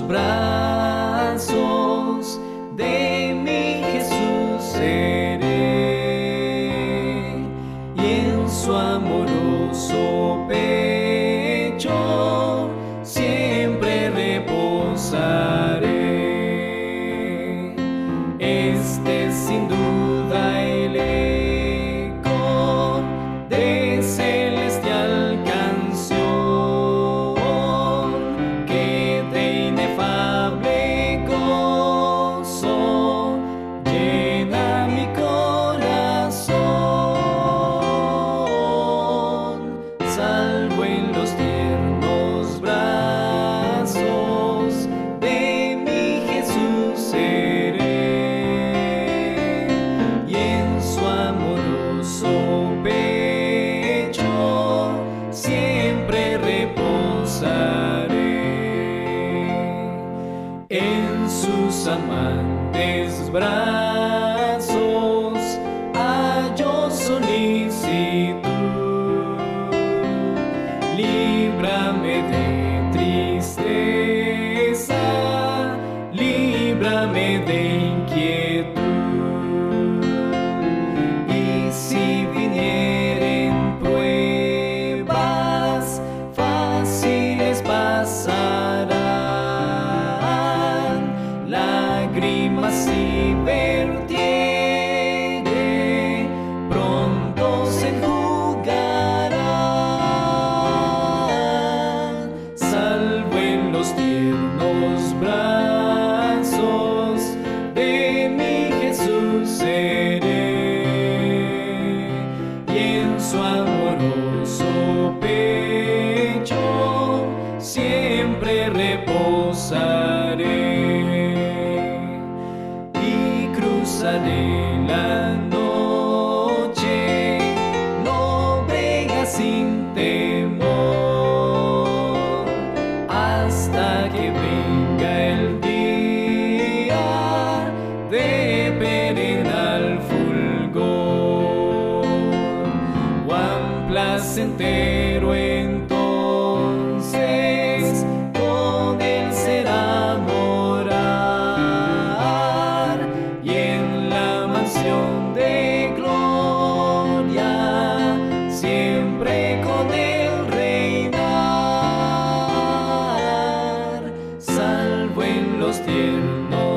brazos de mi Jesús seré, y en su amoroso pecho siempre reposaré. Este es sin duda el eco de celestial canción que de inefable gozo llena mi corazón. Salvo en los tiernos brazos de mi Jesús seré, y en su amoroso pecho siempre reposaré. En sus amantes brazos hallo solicitud. Líbrame de tristeza, líbrame de inquietud. Y si vinieren pruebas, fáciles pasarán. Lágrimas y vertiere, pronto se enjugarán. Salvo en los tiernos brazos de mi Jesús seré, y en su amoroso pecho siempre reposaré. Y cruzaré la noche, no brega sin temor, hasta que venga el día de perenal fulgor. Cuán placentero entonces con él será morar, y en la mansión de gloria siempre con él reinar. Salvo en los tiernos